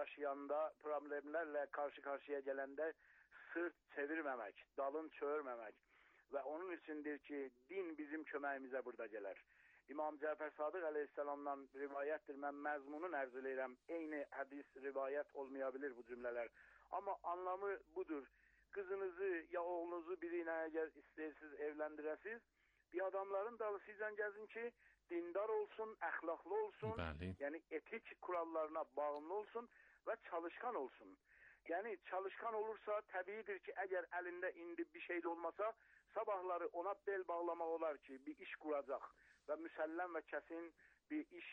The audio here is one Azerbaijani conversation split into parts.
yaşayanda, problemlerle karşı karşıya gələndə sırt çevirməmək, dalın çöürməmək və onun üçündür ki, din bizim köməyimizə burada gələr. İmam Cəfər Sadıq əleyhissalamdan rivayətdir, mən məzmunun ərz eləyirəm, eyni hədis rivayət olmaya bilir bu cümlələr. Amma anlamı budur, qızınızı ya oğlunuzu biri ilə əgər istəyirsiniz, evləndirəsiniz, bir adamların dalısıyla gəzin ki, dindar olsun, əxlaqlı olsun, yəni etik kurallarına bağımlı olsun və çalışkan olsun. Yəni çalışkan olursa təbiidir ki, əgər əlində indi bir şey də olmasa, sabahları ona bel bağlamaq olar ki, bir iş quracaq və müsəlləm və kəsin bir iş,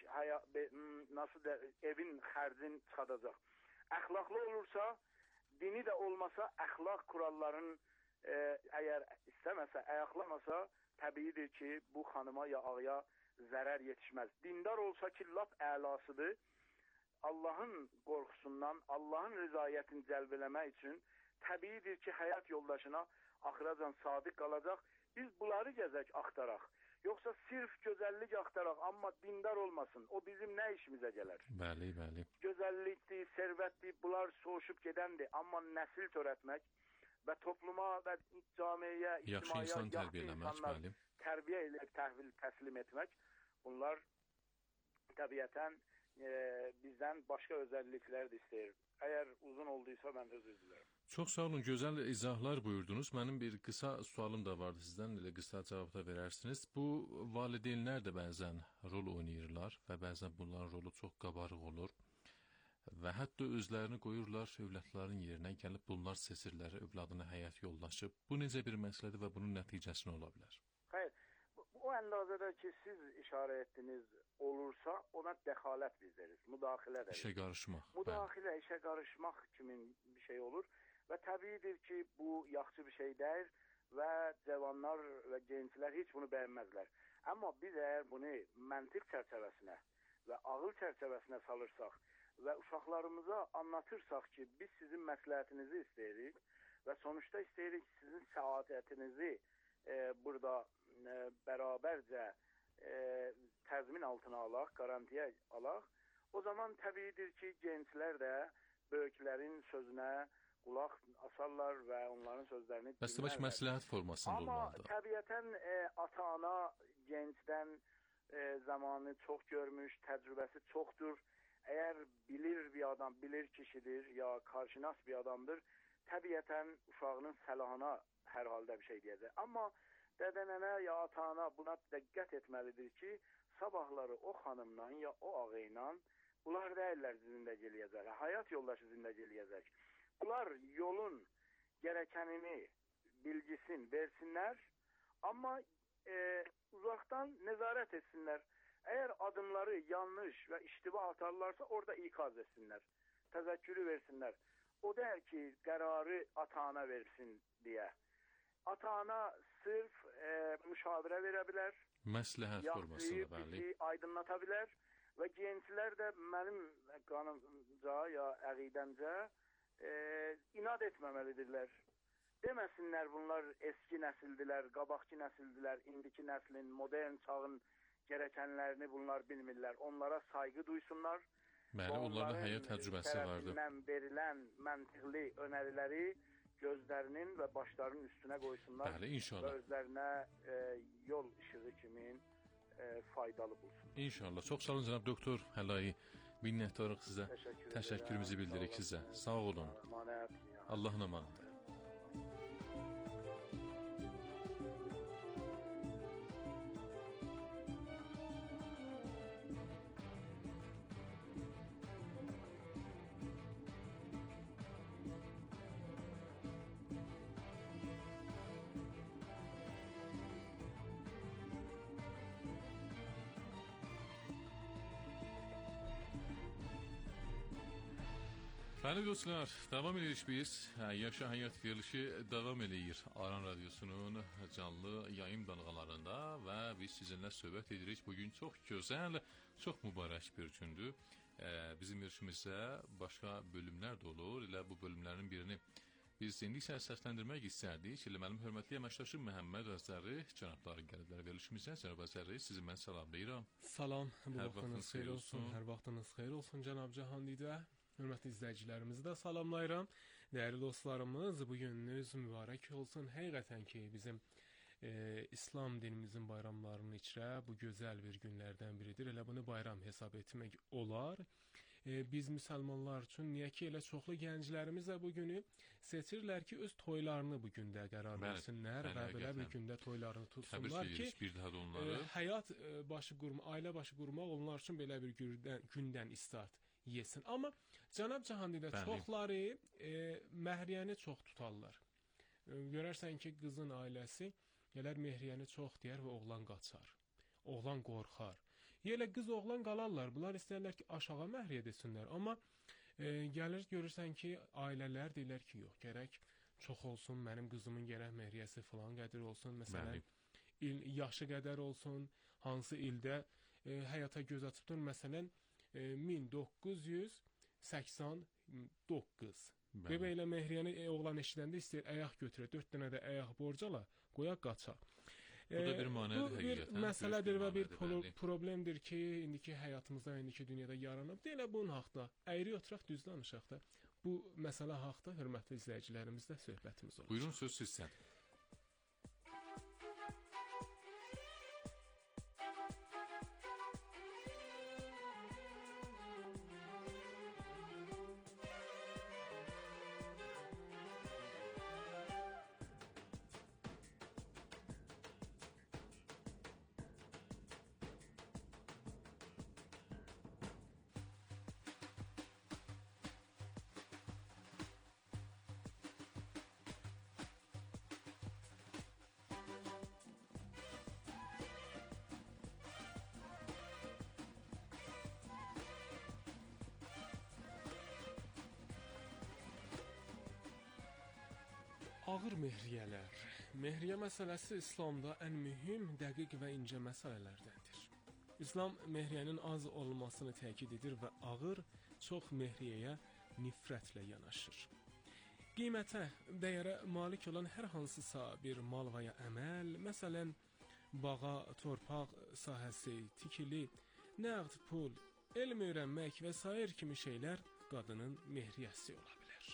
nasıl da evin xərcin çıxadacaq. Əxlaqlı olursa, dini də olmasa, əxlaq kuralların əgər istəməsə, ayaqlamasa, təbiidir ki, bu xanıma ya ağaya zərər yetişməz. Dindar olsa ki, lap əlasıdır. Allahın qorxusundan, Allahın rızayətini cəlb eləmək üçün təbiidir ki, həyat yoldaşına axıracan sadiq qalacaq. Biz bunları gəzək, axtaraq. Yoxsa sırf gözəllik axtaraq, amma dindar olmasın. O bizim nə işimizə gələr? Bəli, bəli. Gözəllikdir, servətdir, bunlar soğuşub gedəndir. Amma nəsil törətmək və topluma və camiyə, yaxşı insan tərbiyə eləmək, tərbiyə eləyib təhvil təslim etmək, bunlar təbiətən bizdən başqa özəlliklər də istəyir. Əgər uzun olduysa, mən özür dilərim. Çox sağ olun, gözəl izahlar buyurdunuz. Mənim bir qısa sualım da vardı sizdən, elə qısa cavab da verərsiniz. Bu valideynlər də bəzən rol oynayırlar və bəzən bunların rolu çox qabarıq olur və hətta özlərini qoyurlar övladların yerinə, gəlib bunlar seçirlər övladına həyat yoldaşı. Bu necə bir məsələdir və bunun nəticəsi nə ola bilər? Xeyr, o əndazədə ki, siz işarə etdiniz olursa, ona dəxalət biz deriz, müdaxilə deriz. İşə qarışmaq. Müdaxilə, işə qarışmaq kimi bir şey olur və təbiidir ki, bu yaxşı bir şey deyil və cavanlar və gənclər heç bunu bəyənməzlər. Amma biz əgər bunu məntiq çərçivəsinə və ağıl çərçivəsinə salırsaq və uşaqlarımıza anlatırsaq ki, biz sizin məsləhətinizi istəyirik və sonuçta istəyirik sizin səadətinizi burada bərabərcə təzmin altına alaq, qarantiyə alaq. O zaman təbiidir ki, gənclər də böyüklərin sözünə qulaq asarlar və onların sözlərini dinlərlər. Bəs məsləhət formasında olmalıdır. Amma təbiətən ata-ana gəncdən zamanı çox görmüş, təcrübəsi çoxdur. Əgər bilir bir adam, bilir kişidir ya qarşınas bir adamdır, təbiətən uşağının səlahına hər halda bir şey deyəcək. Amma dədənənə ya ata-ana buna diqqət etməlidir ki, sabahları o xanımla ya o ağayla bunlar deyirlər zində gələyəcək, həyat yoldaşı zində gələyəcək. Bunlar yolun gərəkənini, bilgisin versinlər, amma uzaqdan nəzarət etsinlər. Əgər adımları yanlış və iştiba atarlarsa, orada ikaz etsinlər, təzəkkürü versinlər. O deyir ki, qərarı ata-ana versin deyə. Ata-ana sırf müşavirə verə bilər, məsləhət formasında, bəli, bizi aydınlata bilər və gənclər də mənim qanımca ya əqidəmcə inad etməməlidirlər. Deməsinlər bunlar eski nəsildilər, qabaqçı nəsildilər, indiki nəslin, modern çağın gərəkənlərini bunlar bilmirlər. Onlara sayğı duysunlar. Bəli, onların həyat təcrübəsi vardı. Onların verilən məntiqli önəriləri gözlərinin və başlarının üstünə qoysunlar. Bəli, inşallah. Və özlərinə yol işığı kimi faydalı bulsun. İnşallah. Çox sağ olun cənab doktor Həlayi. Minnətdarıq sizə. Təşəkkürümüzü bildiririk sizə. Sağ olun. Allahın amanıdır. Bəli dostlar, davam edirik biz. Yaşa Həyat verilişi davam edir Aran Radyosu'nun canlı yayım dalğalarında və biz sizinlə söhbət edirik. Bugün çox gözəl, çox mübarək bir gündür. Bizim verilişimizdə başqa bölümlər də olur. Elə bu bölümlərin birini biz indi isə səsləndirmək istərdik. Elə mənim hörmətli əməkdaşım Məhəmməd Azəri cənabları gəliblər verilişimizə. Cənab Azəri, sizi mən salamlayıram. Salam, bu vaxtınız xeyir olsun. Hər vaxtınız xeyir olsun cənab Cahandidə. Hörmətli izləyicilərimizi də salamlayıram. Dəyərli dostlarımız, bu gününüz mübarək olsun. Həqiqətən ki, bizim İslam dinimizin bayramlarının içrə bu gözəl bir günlərdən biridir. Elə bunu bayram hesab etmək olar. Biz müsəlmanlar üçün niyə ki, elə çoxlu gənclərimiz də bu günü seçirlər ki, öz toylarını bu gündə qərar versinlər və belə bir gündə toylarını tutsunlar ki, bir daha da onları həyat başı qurma, ailə başı qurmaq onlar üçün belə bir gündən istart yesin. Amma Cənab Cahandidə çoxları məhriyəni çox tutarlar. Görərsən ki, qızın ailəsi gələr məhriyəni çox deyər və oğlan qaçar. Oğlan qorxar. Elə qız oğlan qalarlar. Bunlar istəyirlər ki, aşağı məhriyə desinlər. Amma gəlir görürsən ki, ailələr deyirlər ki, yox, gərək çox olsun, mənim qızımın gərək məhriyəsi falan qədər olsun. Məsələn, yaşı qədər olsun, hansı ildə həyata göz açıbdır. Məsələn, 1989. Bebeğlə məhriyəni oğlan eşidəndə istəyir əyaq götürə, 4 dənə də əyaq borcala, qoya qaça. Bu da bir manədir həqiqətən. Bu bir məsələdir və bir problemdir ki, indiki həyatımızda, indiki dünyada yaranıb. Deyilə bunun haqda əyri oturaq, düz danışaq da. Bu məsələ haqda hörmətli izləyicilərimizlə söhbətimiz olacaq. Buyurun, söz sizdən. Ağır mehriyələr. Mehriyə məsələsi İslamda ən mühüm, dəqiq və incə məsələlərdəndir. İslam mehriyənin az olmasını təkid edir və ağır, çox mehriyəyə nifrətlə yanaşır. Qiymətə, dəyərə malik olan hər hansısa bir mal və ya əməl, məsələn, bağa, torpaq sahəsi, tikili, nəqd pul, elm öyrənmək və sair kimi şeylər qadının mehriyəsi ola bilər.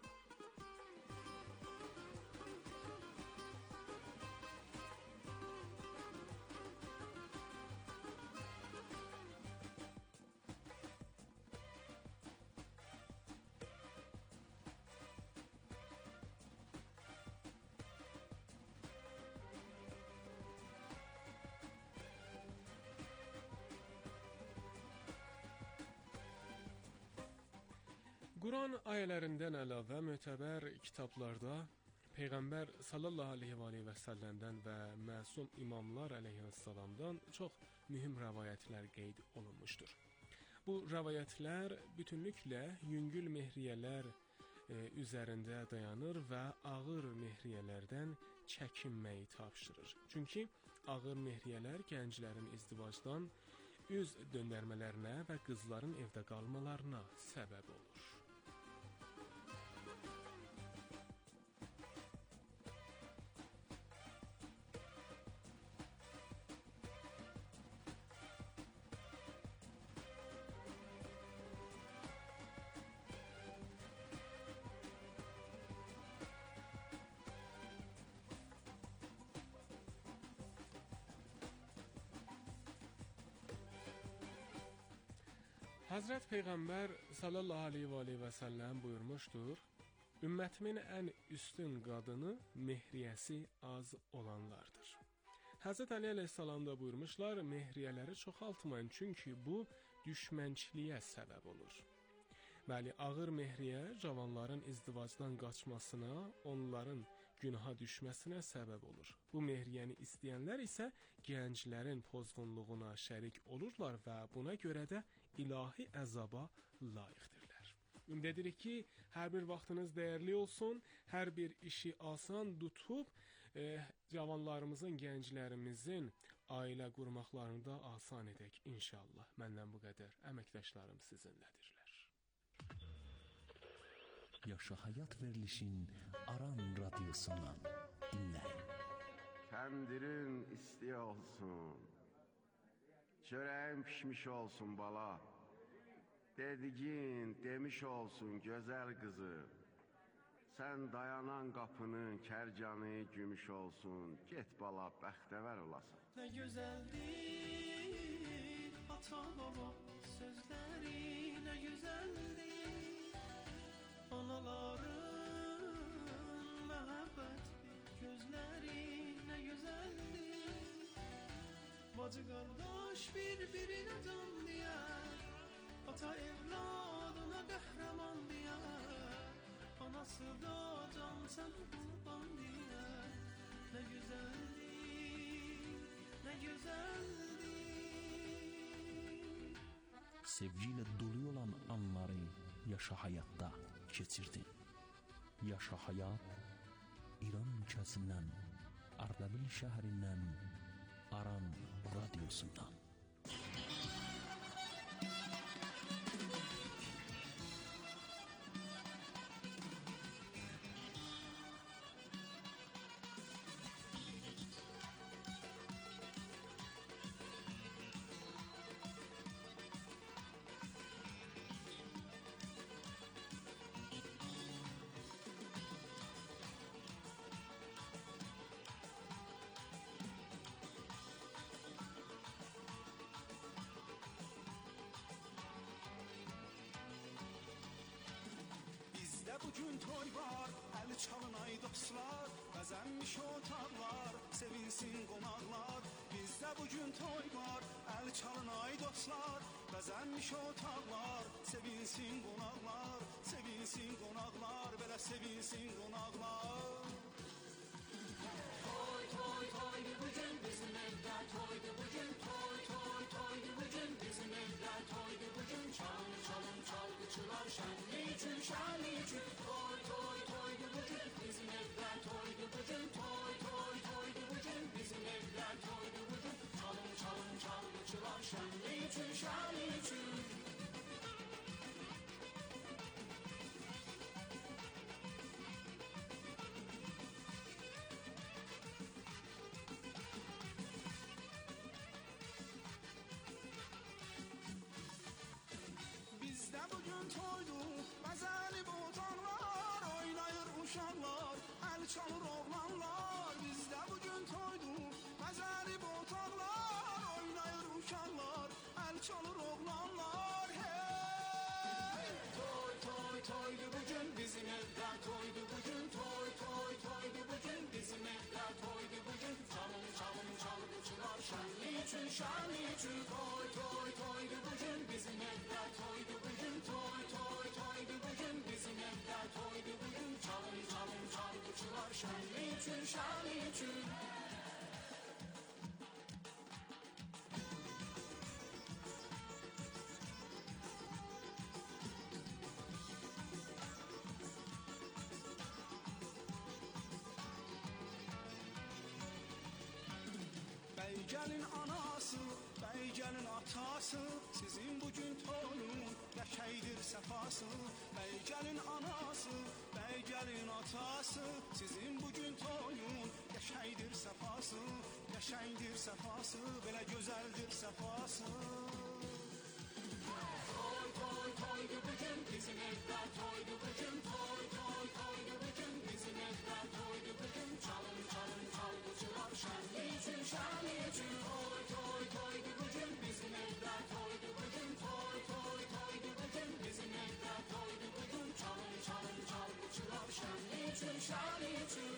Quran ayələrindən əlavə mötəbər kitablarda Peyğəmbər sallallahu aleyhi və səlləmdən və məsum imamlar əleyhissalamdan çox mühüm rəvayətlər qeyd olunmuşdur. Bu rəvayətlər bütünlüklə yüngül mehriyələr üzərində dayanır və ağır mehriyələrdən çəkinməyi tapşırır. Çünki ağır mehriyələr gənclərin izdivacdan üz döndərmələrinə və qızların evdə qalmalarına səbəb olur. Hazret Peyğəmbər sallallahu aleyhi və səlləm buyurmuşdur, ümmətimin ən üstün qadını mehriyəsi az olanlardır. Hazret Ali aleyhissalam da buyurmuşlar, mehriyələri çoxaltmayın, çünki bu düşmənçiliyə səbəb olur. Bəli, ağır mehriyə cavanların izdivacdan qaçmasına, onların günaha düşməsinə səbəb olur. Bu mehriyəni istəyənlər isə gənclərin pozğunluğuna şərik olurlar və buna görə də ilahi əzaba layiqdirlər. Ümid edirik ki, hər bir vaxtınız dəyərli olsun, hər bir işi asan tutub, cavanlarımızın, gənclərimizin ailə qurmaqlarını da asan edək inşallah. Məndən bu qədər, əməkdaşlarım sizinlədirlər. Yaşa həyat verilişin Aran radyosundan dinləyin. Kəndirin isti olsun, çörəyin pişmiş olsun bala. Dediğin demiş olsun güzel kızı. Sen dayanan kapının kercanı gümüş olsun. Get bala bəxtəvər olasın. Ne güzeldir ata baba sözleri, ne güzeldir anaların mehabbet gözleri, ne güzeldir bacı kardeş birbirine can diyer, ata evladına kahraman diyer, anası da can sen kurban diyer. Ne güzeldir, ne güzeldir. Sevgiyle dolu olan anları yaşa hayatta geçirdin. Yaşa hayat İran ülkəsindən, Ardabil şəhərindən, Aran radyosundan. Bugün toy var, el çalın ay dostlar, bəzənmiş otaqlar, sevinsin qonaqlar. Bizdə bugün toy var, el çalın ay dostlar, bəzənmiş otaqlar, sevinsin qonaqlar, sevinsin qonaqlar, belə sevinsin qonaqlar. Toy, toy, toydu bugün bizim evdə, toydu bugün, toy, toy, toydu bugün bizim evdə, toydu bugün. Çalın, çalın, çalgıçılar, şənlik üçün, şənlik üçün. Toy, toy, toydu bugün bizim evdə, toydu bugün, toy, toy, toydu bugün bizim evdə, toydu bugün. Çalın, çalın, çalgıçılar, şənlik üçün, şənlik üçün. Bizdə bugün toydu, məzəli botanlar, oynayır uşaqlar, əl çalır oğlanlar. Bizdə bugün toydu, məzəli botanlar, oynayır uşaqlar, əl çalır oğlanlar. Hey! Toy, toy, toydu bugün bizim evdə, toydu bugün, toy, toy, toydu bugün bizim evdə, toydu bugün. Çalın, çalın, çalgıçılar, şənlik üçün, şənlik üçün. Toy, toy, toydu bugün bizim evdə, toydu bugün, toy, toy, toydu bugün bizim evdə, toydu bugün. Çalın, çalın, çalgıçılar, şənlik üçün, şənlik üçün. Bəygelin anası, bəygelin atası, sizin bugün toyun qəşəydir səfası. Bəygelin anası, bəygelin atası, sizin bugün toyun qəşəydir səfası, qəşəydir səfası, belə gözəldir səfası. Toy, toy, toydu bugün bizim evdə, toydu bugün, toy, toy, toydu bugün bizim evdə, toydu bugün. Çalın, çalın, çalgıçılar, şənlik üçün, şənlik üçün. Toy, toy, toydu bugün bizim evdə, toydu bugün, toy, toy, toydu bugün bizim evdə, toydu bugün. Çalın, çalın, çalgıçılar, şənlik üçün, şənlik üçün.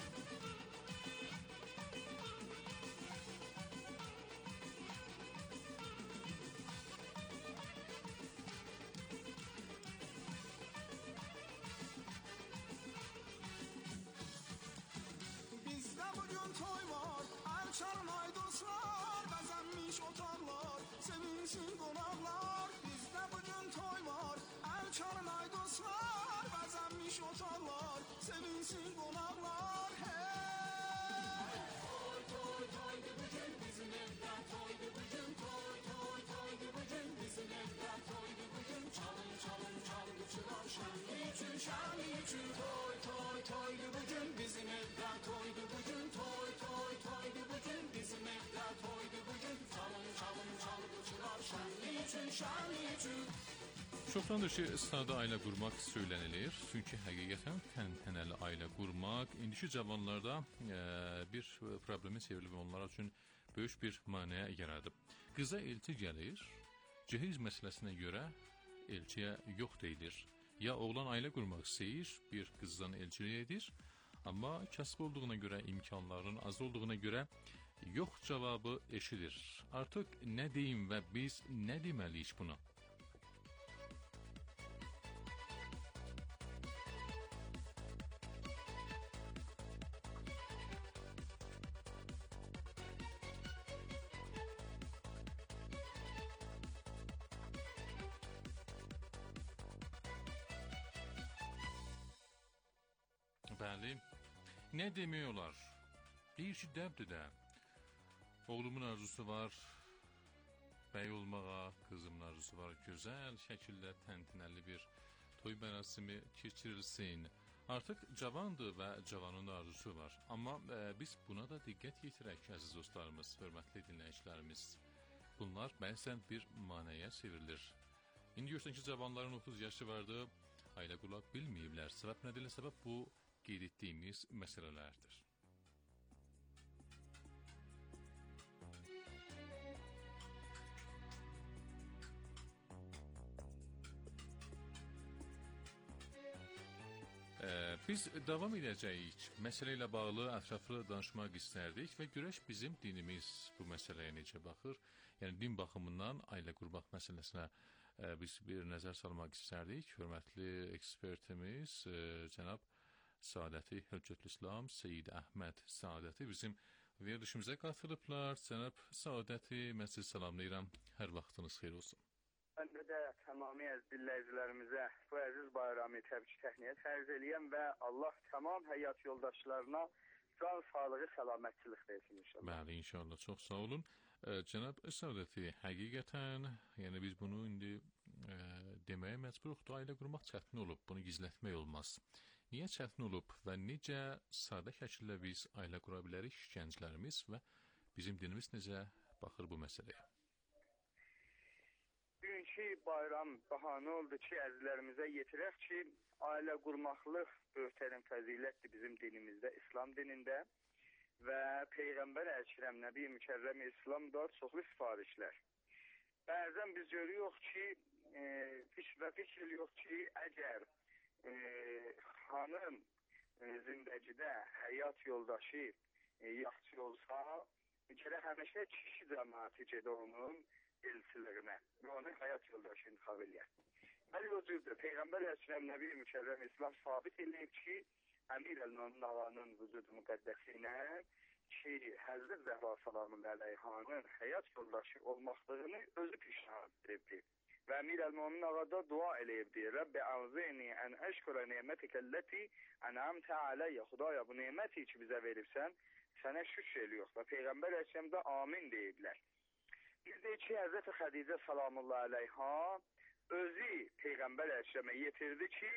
Bizdə bugün toy var, el çalın ay dostlar, bəzənmiş otaqlar, sevinsin qonaqlar. Bizdə bugün toy var, el çalın ay dostlar, bəzənmiş otaqlar, sevinsin qonaqlar. Hey! Toy, toy, toydu bugün bizim evdə, toydu bugün, toy, toy, toydu bugün bizim evdə, toydu bugün. Çalın, çalın, çalgıçılar, şənlik üçün, şənlik üçün. Toy, toy, toydu bugün bizim evdə, toydu bugün, toy, toy, toydu bugün bizim evdə, toydu bugün. Çalın, çalın, çalgıçılar, şənlik üçün, şənlik üçün. Çoxdandır ki, sadə ailə qurmaq söylənilir. Çünki həqiqətən təntənəli ailə qurmaq indiki cavanlarda bir problemi çevrilib onlar üçün böyük bir maneə yaradıb. Qıza elçi gəlir, cehiz məsələsinə görə elçiyə yox deyilir. Ya oğlan ailə qurmaq istəyir, bir qızdan elçilik edir, amma kasıb olduğuna görə, imkanların az olduğuna görə yox cavabı eşidir. Artıq nə deyim və biz nə deməliyik buna? Bəli, nə demək olar? Deyir ki, dəbdir də. Oğlumun arzusu var bəy olmağa, qızımın arzusu var gözəl şəkildə təntənəli bir toy mərasimi keçirilsin. Artıq cavandır və cavanın arzusu var. Amma biz buna da diqqət yetirək, əziz dostlarımız, hörmətli dinləyicilərimiz. Bunlar bəzən bir manəyə çevrilir. İndi görsən ki, cavanların 30 yaşı vardı, ailə qurmaq bilməyiblər. Səbəb nədir? Səbəb bu qeyd etdiyimiz məsələlərdir. Biz davam edəcəyik. Məsələ ilə bağlı ətraflı danışmaq istərdik və görək bizim dinimiz bu məsələyə necə baxır. Yəni, din baxımından ailə qurmaq məsələsinə biz bir nəzər salmaq istərdik. Hörmətli ekspertimiz cənab Saadəti Hüccətülislam Seyid Əhməd Saadəti bizim verilişimizə qatılıblar. Cənab Saadəti, mən sizi salamlayıram. Hər vaxtınız xeyir olsun. Mən də tamami əziz dinləyicilərimizə bu əziz bayramı təbrik təhniyyə tərz eləyəm və Allah tamam həyat yoldaşlarına can sağlığı, səlamətçilik versin inşallah. Bəli, inşallah. Çox sağ olun. Cənab Saadəti, həqiqətən, yəni biz bunu indi deməyə məcburuqdur. Ailə qurmaq çətin olub, bunu gizlətmək olmaz. Niyə çətin olub və necə sadə şəkildə biz ailə qura bilərik gənclərimiz və bizim dinimiz necə baxır bu məsələyə? Bugünkü bayram bahanə oldu ki, əzizlərimizə yetirək ki, ailə qurmaqlıq böyüklərin fəzilətdir bizim dinimizdə, İslam dinində və Peyğəmbər Əkrəm Nəbi Mükərrəm İslam da çoxlu sifarişlər. Bəzən biz görüyoruz ki, fikir ediyoruz ki, əgər xanım zindəgidə həyat yoldaşı yaxşı olsa, gərək həmişə kişi cəmaəti gedə onun elçiliyinə və onun həyat yoldaşı intiqab eləyər. Bəli, o cürdür. Peyğəmbər Əkrəm Nəbi Mükərrəm İslam sabit eləyib ki, Əmir Əl-Mömin ağanın vücudu müqəddəsi ilə ki, Həzrət Zəhra salamın əleyhanın həyat yoldaşı olmaqlığını özü pişnahad edibdir. Və Əmir Əl-Mömin ağa da dua eləyibdi. Rəbbi ənzini ən əşkürə nemmətikəlləti ənəmtə aləyyə. Xudaya, bu neməti ki bizə veribsən, sənə şükür eləyox. Və Peyğəmbər Əkrəm də amin deyiblər. Biz deyik ki, Həzrət Xədicə salamullah əleyha özü Peyğəmbər Əkrəmə yetirdi ki,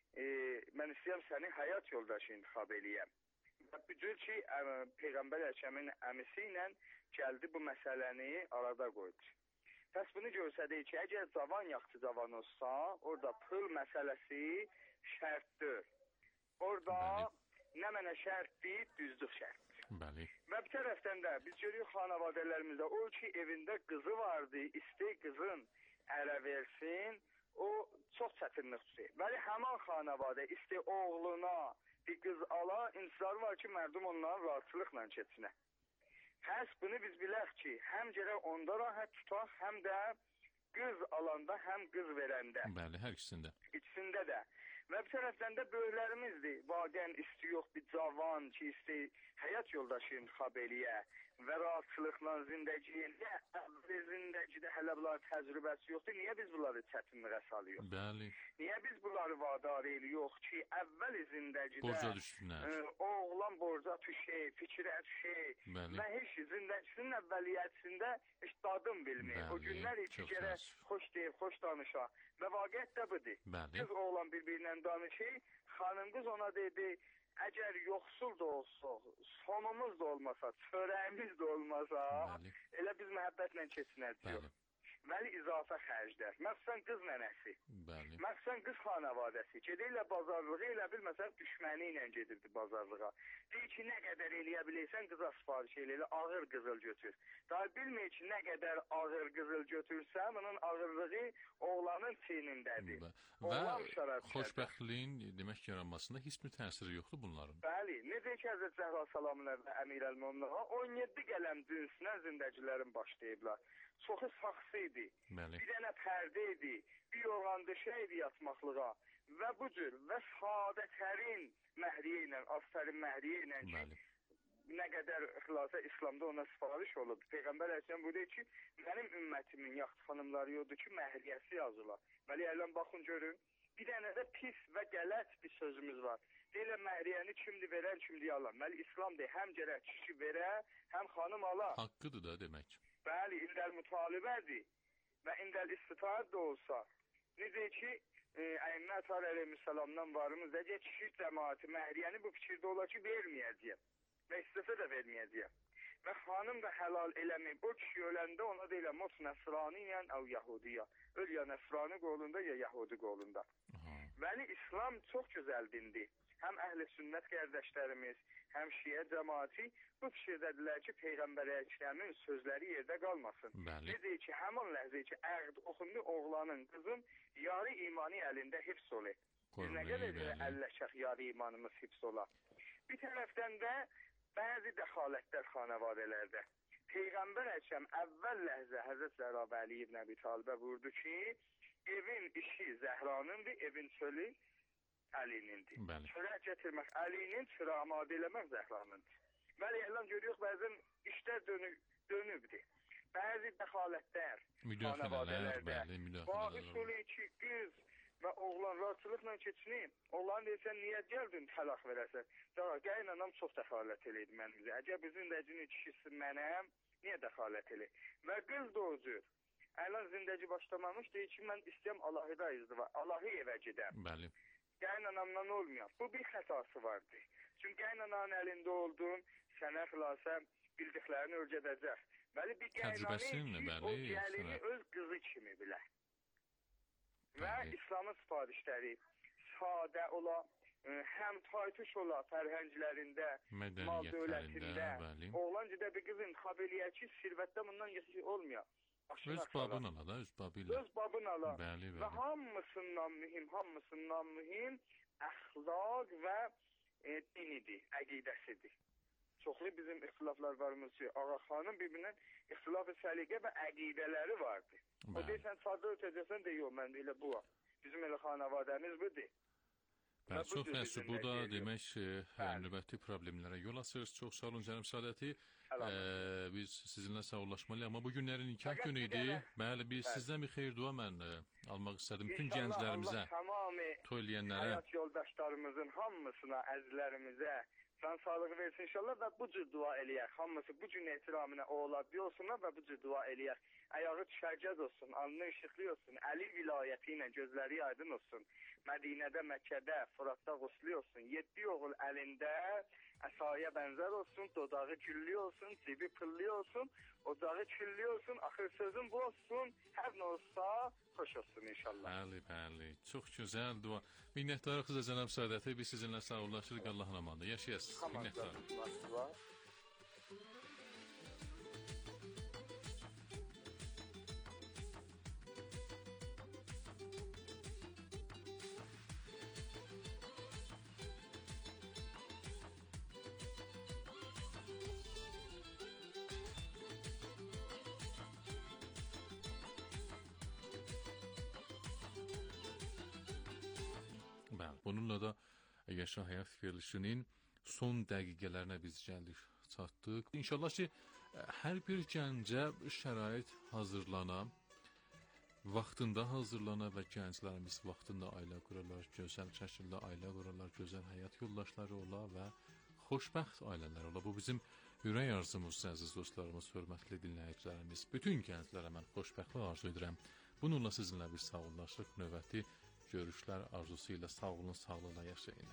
mən istəyəm səni həyat yoldaşı intiqab eləyəm. Və bu cür ki, Peyğəmbər Əkrəmin əmisi ilə gəldi bu məsələni arada qoydu. Pəs bunu görsədik ki, əgər cavan yaxşı cavan olsa, orada pul məsələsi şərtdir. Orada nə mənə şərtdir, düzdür şərtdir. Bəli. Və bir tərəfdən də biz görüyoruz xanavadələrimizdə o ki, evində qızı vardı, istəy qızın ərə versin, o çox çətinlik tutur. Bəli, həman xanavadə istəy oğluna bir qız ala, intizarı var ki, mərdum ondan rahatçılıqla keçsinə. Həs bunu biz bilək ki, həm gərək onda rahat tutaq, həm də qız alanda, həm qız verəndə. Bəli, hər ikisində. İkisində də. Və bir tərəfdən də böyüklərimizdir. Vaqən istiyor bir cavan ki, həyat yoldaşı intiqab eləyə və rahatçılıqla zindəgiyə. Niyə zindəgidə hələ bunların təcrübəsi yoxdur? Niyə biz bunları çətinliğə salıyoruz? Bəli. Niyə biz bunları vadar eləyox ki, əvvəl zindəgidə borca düşsünlər. Oğlan borca düşək, fikrə düşək və heç zindəgisinin əvvəliyyətində heç dadım bilməyək. O günlər heç gərək xoş deyib, xoş danışaq. Və vaqiət də budur. Qız oğlan bir-birinlə danışır, xanım qız ona dedi, əgər yoxsul da olsa, sonumuz da olmasa, çörəyimiz də olmasa, elə biz məhəbbətlə keçinəcəyik. Bəli, izafə xərclər. Məsələn, qız nənəsi. Bəli. Məsələn, qız xanavadəsi. Gedirlər bazarlığa, elə bil, məsələn, düşməni ilə gedirdi bazarlığa. Deyir ki, nə qədər eləyə bilirsən, qıza sifariş elə, ağır qızıl götür. Daha bilmir ki, nə qədər ağır qızıl götürsən, onun ağırlığı oğlanın çiynindədir. Və xoşbəxtliyin, demək ki, yaranmasında heç bir təsiri yoxdur bunların. Bəli, necə ki, Həzrət Zəhra salamına və Əmir Əl-Möminə 17 qələm dünsinə zindəcilərin başlayıblar. Çoxu saxsı idi, Bəli. bir dənə pərdə idi, bir yorğan döşəydi yatmaqlığa və bu cür və sadətərin məhriyə ilə, afərin məhriyə ilə ki, Bəli. nə qədər xülasə İslamda ona sifariş olub. Peyğəmbər Əleyhisselam bu deyir ki, mənim ümmətimin yaxşı xanımları yoxdur ki, məhriyəsi yazılar. Bəli, ələn baxın görün, bir dənə də pis və qələt bir sözümüz var. Deyirlər, məhriyəni kimdir verən, kimdir alan. Bəli, İslam deyir, həm gərək kişi verə, həm xanım ala. Haqqıdır da demək. Bəli, indəl mütalibədir və indəl istitaat da olsa. Necə ki, Əimmə Ətar əleyhissalamdan varımız da ki, kişi cəmaati məhriyəni bu fikirdə olar ki, verməyəcəyəm və istəsə də verməyəcəyəm. Və xanım da həlal eləməyib, o kişi öləndə ona deyilə, mot nəsrani ilə əv yahudiya. Öl ya nəsrani qolunda, ya yahudi qolunda. Bəli, İslam çox gözəl dindir. Həm əhl-i sünnət qardaşlarımız, həm şiə cəmaati bu fikirdədirlər ki, Peyğəmbər Əkrəmin sözləri yerdə qalmasın. Bəli. Necə ki, həmin ləhzə ki, əqd oxundu oğlanın, qızın yarı imani əlində hifz olur. Biz nə qədər əlləşək yarı imanımız hifz olar. Bir tərəfdən də bəzi dəxalətlər xanavadələrdə. Peyğəmbər Əkrəm əvvəl ləhzə Həzrət Zəhra və Əli ibn Əbi Talibə vurdu ki, evin işi Zəhranındır, evin çölü Əlinindir. Çörək gətirmək Əlinin, çörə amadə eləmək Zəhranındır. Bəli, elan görüyoruz, bəzən işlər dönübdir. Bəzi dəxalətlər, müdaxilələr, bəli, müdaxilələr. Usulü ki, qız və oğlan rahatçılıqla keçinib, oğlan deyirsən, niyə gəldin təlaq verəsən? Gəyin anam çox dəxalət eləydi mənimizə. Əgər bizim dəcinin kişisi mənəm, niyə dəxalət eləyir? Və qız da o cür. Əlan zindəci başlamamış, deyir ki, mən istəyəm Allahı da izdiva, Allahı evə gedəm. Bəli. Qaynanamdan olmuyor. Bu bir xətası vardı. Çünki qaynananın əlində oldun, sənə xülasə bildiklərini öyrədəcək. Bəli, bir qaynanı ki, o gəlini öz qızı kimi bilə. Və İslamın sifarişləri sadə ola, həm taytuş ola fərhənglərində, mal dövlətində, oğlan cidə bir qız intiqab eləyər ki, sirvətdə bundan yetki olmuyor. Öz babın ala da, öz babı ilə. Öz babın ala. Bəli, bəli. Və hamısından mühim əxlaq və dinidir, əqidəsidir. Çoxlu bizim ixtilaflar varımız ki, Ağa xanım bir-birindən ixtilaf-ı səliqə və əqidələri vardı. O deyirsən, sadə ötəcəksən də yox, mən elə bu var. Bizim elə xanavadəmiz budur. Bəli, çox təəssüf. Bu da demək növbəti problemlərə yol açır. Çox sağ olun, cənab Sadəti. Biz sizinlə sağollaşmalıyıq. Amma bu günlərin nikah günü idi. Bəli, biz sizdən bir xeyir dua mən almaq istədim. Bütün gənclərimizə, toy eləyənlərə. Həyat yoldaşlarımızın hamısına, əzizlərimizə can sağlığı versin inşallah və bu cür dua eləyək. Hamısı bu gün ehtiramına oğladı olsunlar və bu cür dua eləyək. Ayağı düşərgəz olsun, alnı işıqlı olsun, Əli vilayəti ilə gözləri aydın olsun. Mədinədə, Məkkədə, Fıratda quslu olsun. 7 oğul əlində əsaya bənzər olsun, dodağı güllü olsun, cibi pıllı olsun, ocağı küllü olsun, axır sözün bu olsun, hər nə olsa xoş olsun inşallah. Bəli, bəli. Çox gözəl dua. Minnətdarıq sizə cənab Sadəti. Biz sizinlə sağollaşırıq. Allahın amanında. Yaşayasınız. Minnətdarıq. Bununla da Yaşa Həyat verilişinin son dəqiqələrinə biz gəldik, çatdıq. İnşallah ki, hər bir gəncə şərait hazırlana, vaxtında hazırlana və gənclərimiz vaxtında ailə qurarlar, gözəl şəkildə ailə qurarlar, gözəl həyat yoldaşları ola və xoşbəxt ailələr ola. Bu bizim ürək arzumuz, əziz dostlarımız, hörmətli dinləyicilərimiz. Bütün gənclərə mən xoşbəxtlik arzu edirəm. Bununla sizinlə bir sağollaşıq, növbəti görüşlər arzusu ilə sağ olun, sağlıqla yaşayın.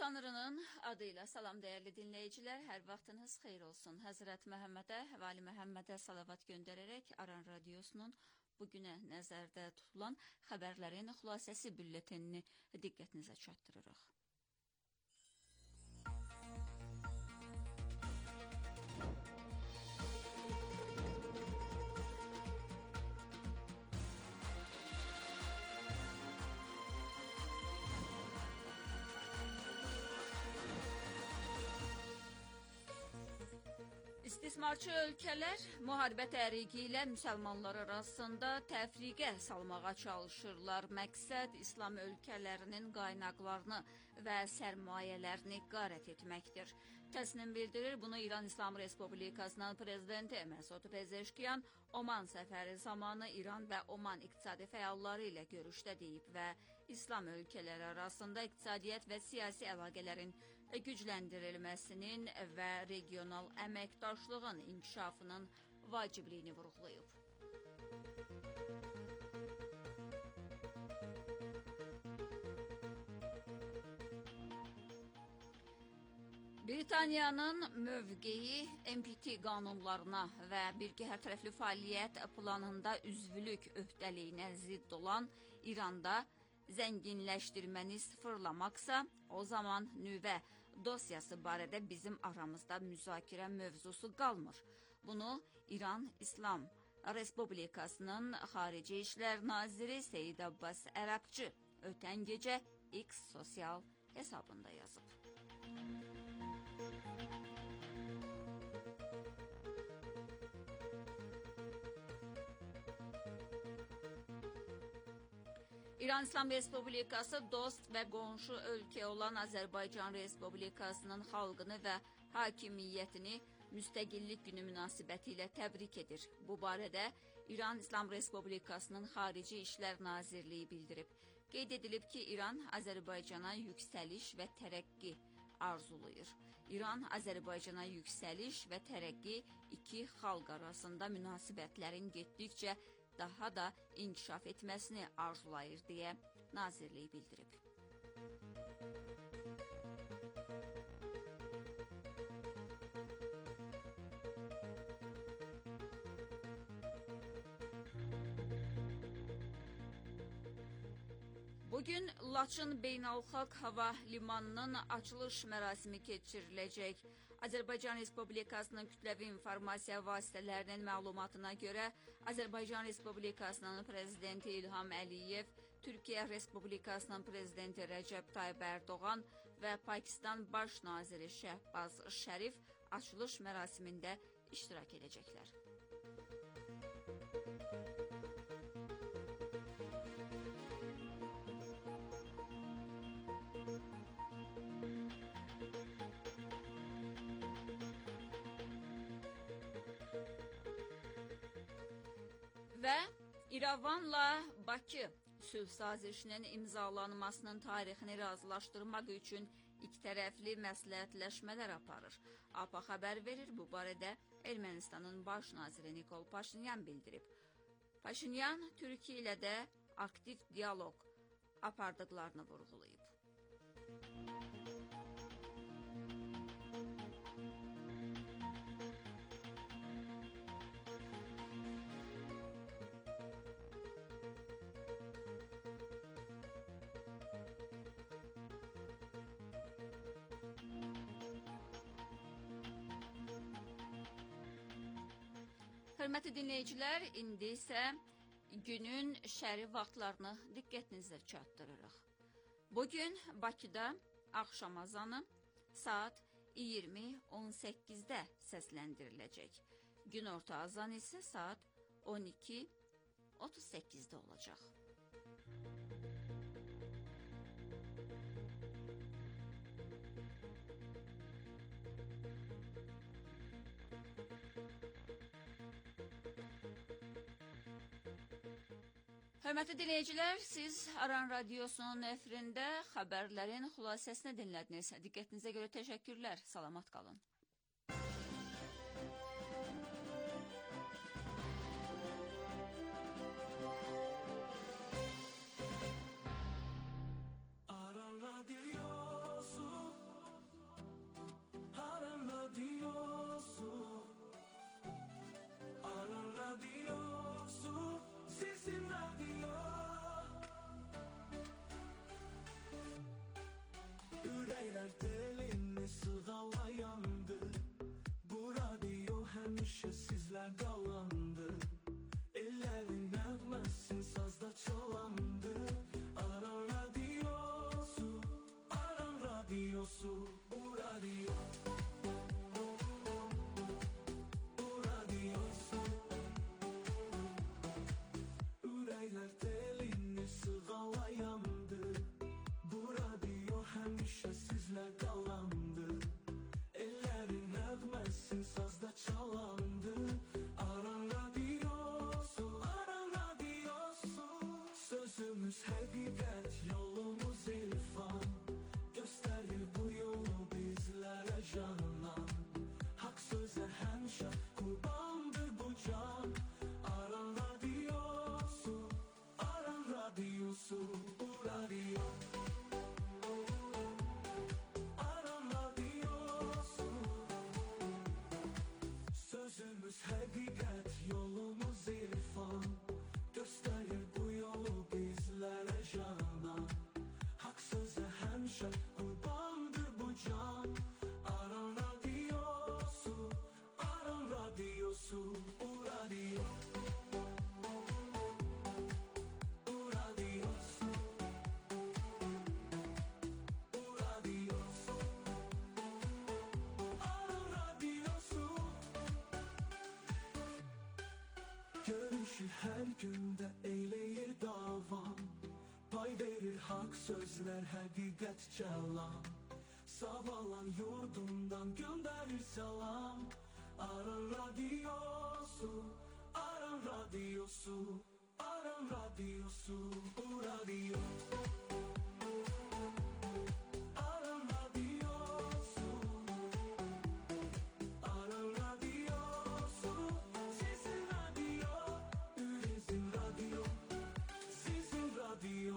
Tanrının adıyla salam dəyərli dinləyicilər, hər vaxtınız xeyir olsun. Həzrət Məhəmmədə, Vali Məhəmmədə salavat göndərərək Aran Radiosunun bugünə nəzərdə tutulan xəbərlərin xülasəsi bülletenini diqqətinizə çatdırırıq. İstismarçı ölkələr müharibə təhriki ilə müsəlmanlar arasında təfriqə salmağa çalışırlar. Məqsəd İslam ölkələrinin qaynaqlarını və sərmayələrini qarət etməkdir. Təsnim bildirir, bunu İran İslam Respublikasının prezidenti Məsud Pezeşkiyan Oman səfəri zamanı İran və Oman iqtisadi fəalları ilə görüşdə deyib və İslam ölkələri arasında iqtisadiyyat və siyasi əlaqələrin gücləndirilməsinin və regional əməkdaşlığın inkişafının vacibliyini vurğulayıb. Britaniyanın mövqeyi MPT qanunlarına və birgə hərtərəfli fəaliyyət planında üzvlük öhdəliyinə zidd olan İranda zənginləşdirməni sıfırlamaqsa, o zaman nüvə dosyası barədə bizim aramızda müzakirə mövzusu qalmır. Bunu İran İslam Respublikasının Xarici İşlər Naziri Seyid Abbas Əraqçı ötən gecə X sosial hesabında yazıb. İran İslam Respublikası dost və qonşu ölkə olan Azərbaycan Respublikasının xalqını və hakimiyyətini Müstəqillik günü münasibəti ilə təbrik edir. Bu barədə İran İslam Respublikasının Xarici İşlər Nazirliyi bildirib. Qeyd edilib ki, İran Azərbaycana yüksəliş və tərəqqi arzulayır. İran Azərbaycana yüksəliş və tərəqqi iki xalq arasında münasibətlərin getdikcə daha da inkişaf etməsini arzulayır deyə nazirlik bildirib. Bugün Laçın Beynəlxalq Hava Limanının açılış mərasimi keçiriləcək. Azərbaycan Respublikasının kütləvi informasiya vasitələrinin məlumatına görə Azərbaycan Respublikasının prezidenti İlham Əliyev, Türkiyə Respublikasının prezidenti Rəcəb Tayyib Ərdoğan və Pakistan Baş naziri Şəhbaz Şərif açılış mərasimində iştirak edəcəklər. Və İrəvanla Bakı sülh sazişinin imzalanmasının tarixini razılaşdırmaq üçün ikitərəfli məsləhətləşmələr aparır. APA xəbər verir, bu barədə Ermənistanın baş naziri Nikol Paşinyan bildirib. Paşinyan Türkiyə ilə də aktiv dialoq apardıqlarını vurğulayıb. Hörmətli dinləyicilər, indi isə günün şəri vaxtlarını diqqətinizə çatdırırıq. Bugün Bakıda axşam azanı saat 20:18-də səsləndiriləcək. Günorta azanı isə saat 12:38-də olacaq. Hörmətli dinləyicilər, siz Aran Radiosunun efirində xəbərlərin xülasəsini dinlədiniz. Diqqətinizə görə təşəkkürlər. Salamat qalın. Aran Radiosu həmişə sizlər qalandı. Ellərin nəğməsin sazda çalandı. Aran radiosu, Aran radiosu, bu radio. Bu radiosu. Ürəklər delinir sığalayandı. Bu radio həmişə sizlər qalandı. Ellərin nəğməsin sazda çalandı. Aran radiosu, Aran radiosu. Sözümüz həqiqət, yolumuz irfan. Göstərir bu yolu bizlərə canan. Haqq sözə həmişə qurbandır bu can. Aran radiosu, Aran radiosu, bu radio. Aran radiosu. Sözümüz həqiqət, yolumuz irfan. Göstərir bu yolu bizlərə canan. Haqq sözə həmişə qurbandır bu can. Aran radiosu, Aran radiosu, bu radio. Bu radiosu. Bu radiosu. Aran radiosu. Görüşü hər gündə eyləyir davam. Pay verir haqq sözlər, həqiqət cəlan. Savalan yurdundan göndərir salam. Aran radiosu, Aran radiosu, Aran radiosu, bu radio. Aran radiosu. Aran radiosu. Sizin radio, bizim radio, sizin radio.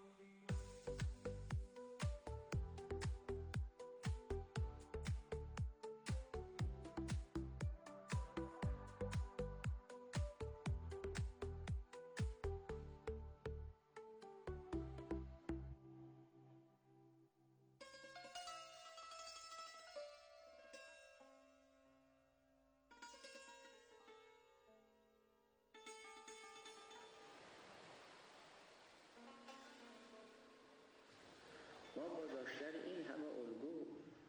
ما با داشتن این همه الگو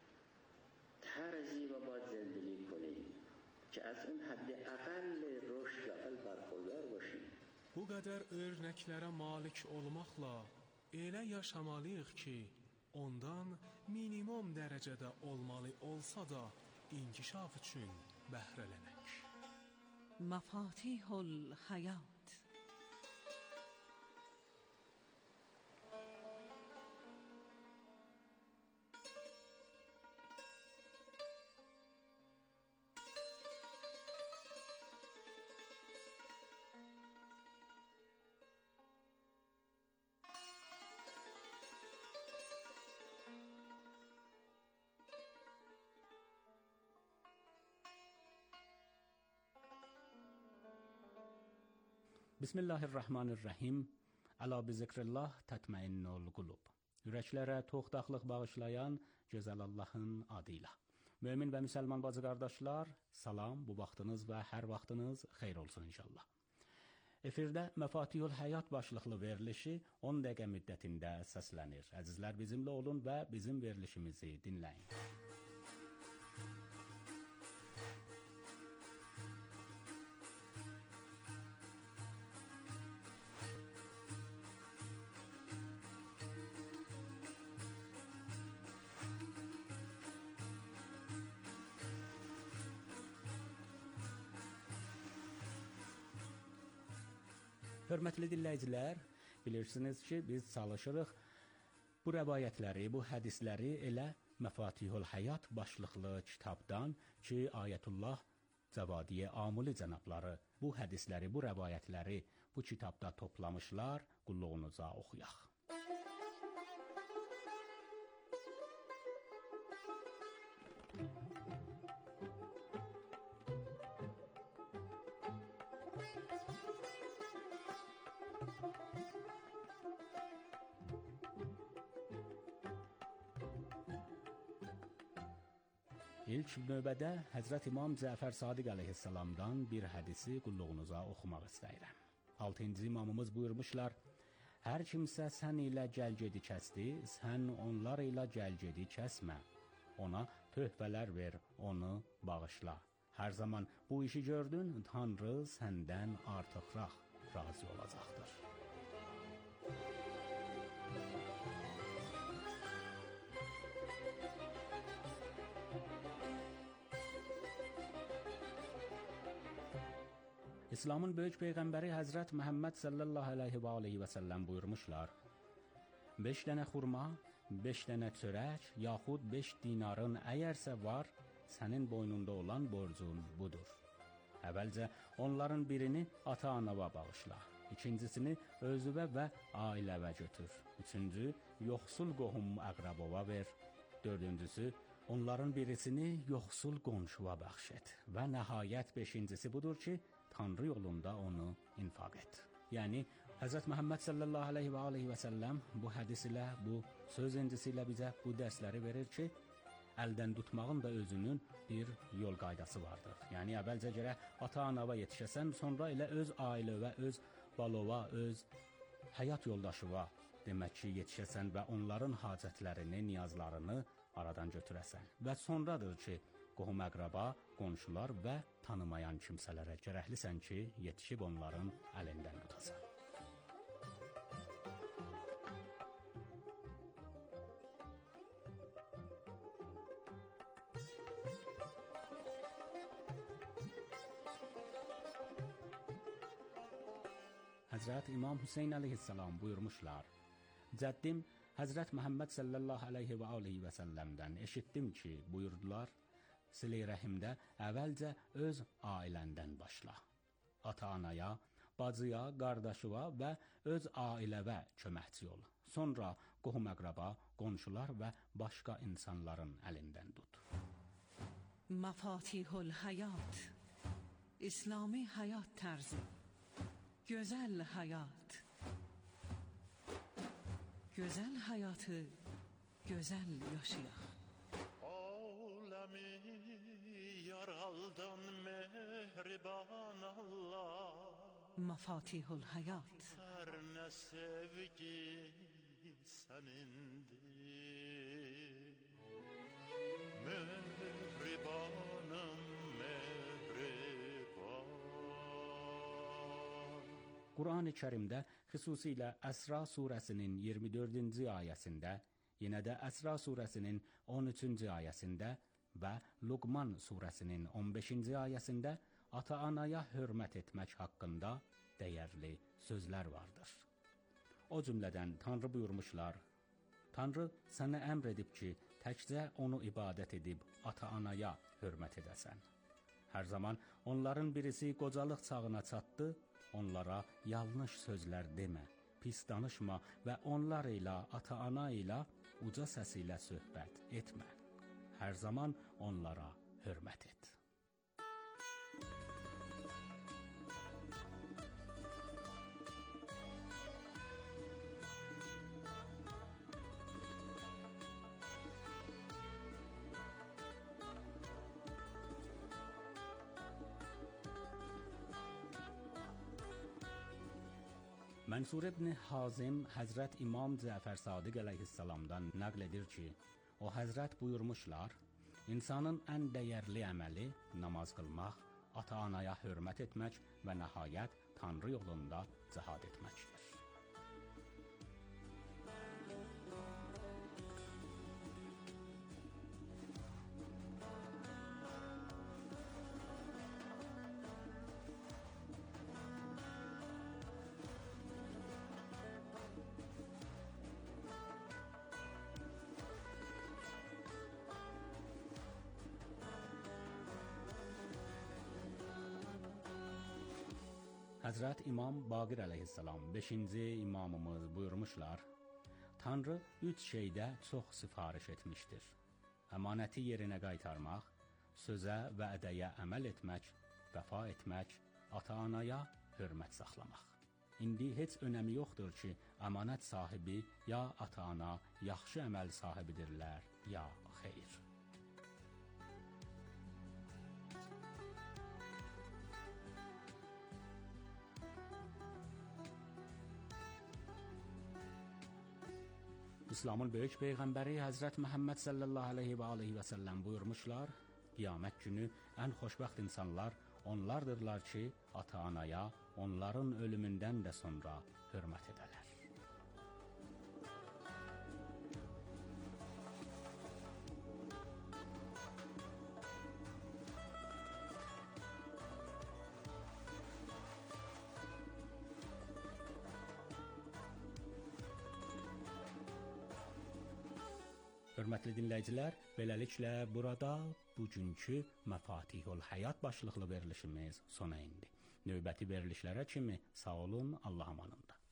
طرزی رو باید زندگی کنیم که از اون حد اقل رشد لااقل برخوردار باشیم. Bu qədər örnəklərə malik olmaqla elə yaşamalıyıq ki, ondan minimum dərəcədə olmalı olsa da inkişaf üçün bəhrələnək. مفاتیح الحیات. Bismillahirrahmanirrahim. Əla bi zikrullah tətməinnul qulub. Ürəklərə toxdaqlıq bağışlayan gözəl Allahın adı ilə. Mömin və müsəlman bacı qardaşlar, salam, bu vaxtınız və hər vaxtınız xeyr olsun inşallah. Efirdə Məfatihul Həyat başlıqlı verilişi 10 dəqiqə müddətində səslənir. Əzizlər bizimlə olun və bizim verilişimizi dinləyin. Hörmətli dinləyicilər, bilirsiniz ki, biz çalışırıq bu rəvayətləri, bu hədisləri elə Məfatihul Həyat başlıqlı kitabdan ki, Ayətullah Cavadiyə Amuli cənabları bu hədisləri, bu rəvayətləri bu kitabda toplamışlar, qulluğunuza oxuyaq. İlk növbədə Həzrət İmam Cəfər Sadiq əleyhissalamdan bir hədisi qulluğunuza oxumaq istəyirəm. 6-cı imamımız buyurmuşlar: Hər kimsə sən ilə gəlgedi kəsdi, sən onlar ilə gəlgedi kəsmə. Ona töhfələr ver, onu bağışla. Hər zaman bu işi gördün, Tanrı səndən artıq razı olacaqdır. İslamın böyük peyğəmbəri Həzrət Məhəmməd sallallahu aleyhi və səlləm buyurmuşlar: 5 dənə xurma, 5 dənə çörək, yaxud 5 dinarın əgərsə var, sənin boynunda olan borcun budur. Əvvəlcə onların birini ata-anava bağışla, ikincisini özüvə və ailəvə götür, üçüncü yoxsul qohum əqrabova ver, dördüncüsü onların birisini yoxsul qonşuva bəxş et və nəhayət beşincisi budur ki, Tanrı yolunda onu infaq et. Yəni, Həzrət Məhəmməd sallallahu aleyhi və səlləm bu hədis ilə, bu söz incisi ilə bizə bu dərsləri verir ki, əldən tutmağın da özünün bir yol qaydası vardır. Yəni, əvvəlcə gərək ata-anava yetişəsən, sonra elə öz ailə və öz balova, öz həyat yoldaşıva demək ki, yetişəsən və onların hacətlərini, niyazlarını aradan götürəsən. Və sonradır ki, qohum əqraba, qonşular və tanımayan kimsələrə gərəklisən ki, yetişib onların əlindən tutasan. Həzrət İmam Hüseyn əleyhissalam buyurmuşlar: Cəddim Həzrət Məhəmməd sallallahu aleyhi və səlləmdən eşitdim ki, buyurdular: Sil-i rəhimdə əvvəlcə öz ailəndən başla. Ata-anaya, bacıya, qardaşıva və öz ailəvə köməkçi ol. Sonra qohum əqraba, qonşular və başqa insanların əlindən tut. Mafatihul Hayat, İslami həyat tərzi, gözəl həyat. Gözəl həyatı gözəl yaşayaq. Yaraldan mehriban Allah, Mafatihul Hayat. Her ne sevgi senindir, mehribanım mehriban. Qur'an-ı Kərimdə xüsusilə Əsra surəsinin 24-cü ayəsində, yenə də Əsra surəsinin 13-cü ayəsində və Luqman surəsinin 15-ci ayəsində ata-anaya hörmət etmək haqqında dəyərli sözlər vardır. O cümlədən Tanrı buyurmuşlar: Tanrı sənə əmr edib ki, təkcə onu ibadət edib ata-anaya hörmət edəsən. Hər zaman onların birisi qocalıq çağına çatdı, onlara yanlış sözlər demə, pis danışma və onlar ilə, ata-ana ilə uca səsi ilə söhbət etmə. Hər zaman onlara hörmət et. Mənsur ibn Hazim Həzrət İmam Cəfər Sadiq əleyhissalamdan nəql edir ki, o Həzrət buyurmuşlar: İnsanın ən dəyərli əməli namaz qılmaq, ata-anaya hörmət etmək və nəhayət Tanrı yolunda cihad etməkdir. Həzrət İmam Baqir əleyhissalam 5-ci imamımız buyurmuşlar: Tanrı 3 şeydə çox sifariş etmişdir. Əmanəti yerinə qaytarmaq, sözə və ədəyə əməl etmək, vəfa etmək, ata-anaya hörmət saxlamaq. İndi heç önəmi yoxdur ki, əmanət sahibi ya ata-ana yaxşı əməl sahibidirlər, ya xeyr. İslamın böyük peyğəmbəri Həzrət Məhəmməd sallallahu əleyhi və alihi və səlləm buyurmuşlar: Qiyamət günü ən xoşbəxt insanlar onlardırlar ki, ata-anaya onların ölümündən də sonra hörmət edərlər. Hörmətli dinləyicilər, beləliklə burada bugünkü Məfatihul Həyat başlıqlı verilişimiz sona indi. Növbəti verilişlərə kimi sağ olun, Allah amanında.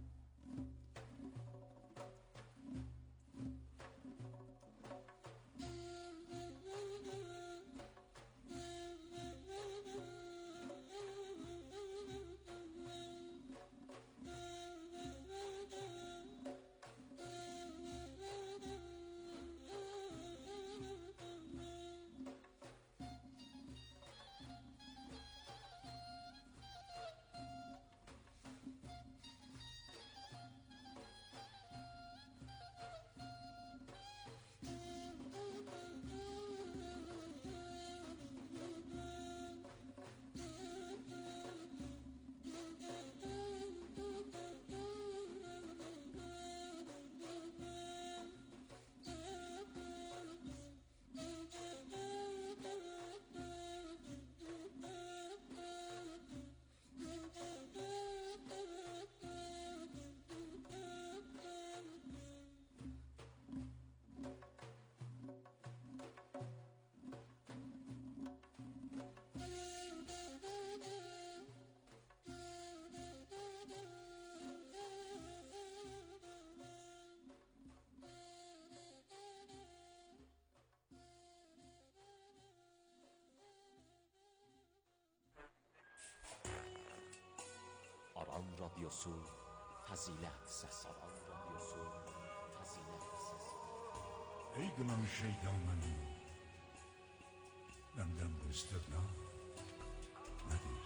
Aran Radyosu Fazilet Sesi. Aran Radyosu Fazilet Sesi. Ey gınan şeytanın, benden bu istirna nedir?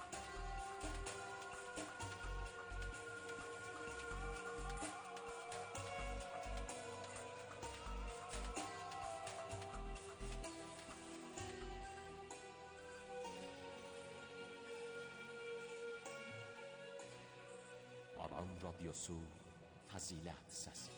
Aran Radyosu Fazilet Sesi.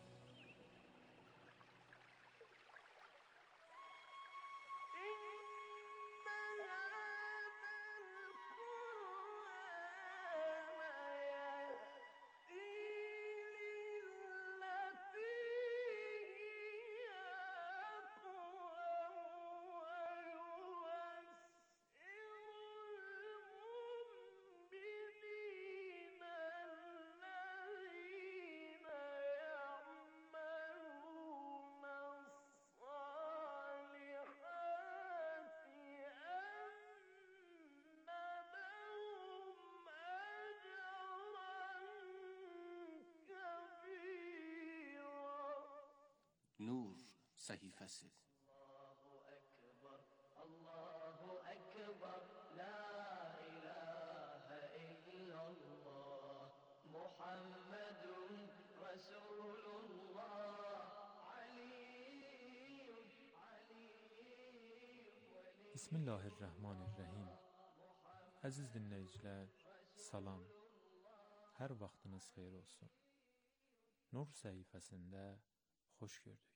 Nur sahifesi. Allahu Ekber, la ilahe illallah, Muhammedun Resulullah, Bismillahirrahmanirrahim. Əziz dinləyicilər, salam. Hər vaxtınız xeyir olsun. Nur səhifəsində xoş gördük.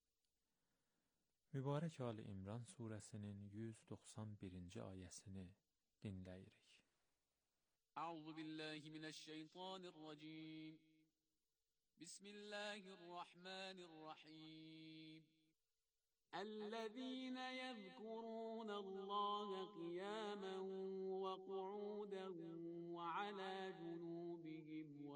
Mübarək Ali İmran surəsinin 191-ci ayəsini dinləyirik. Əuzu billahi minəşşeytanirracim. Bismillahirrahmanirrahim. الذين يذكرون الله قياما وقعودا وعلى جنوبهم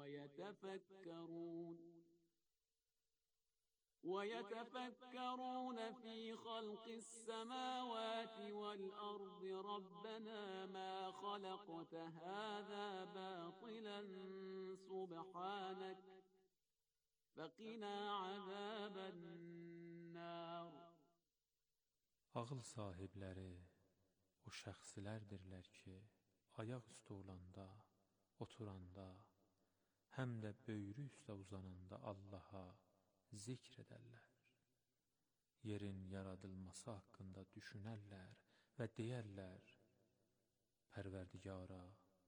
ويتفكرون في خلق السماوات والأرض ربنا ما خلقت هذا باطلا سبحانك فقنا عذاب النار. Ağıl sahibləri o şəxslərdirlər ki, ayaq üstə olanda, oturanda, həm də böyrü üstə uzananda Allaha zikr edərlər. Yerin yaradılması haqqında düşünərlər və deyərlər: Pərverdigara,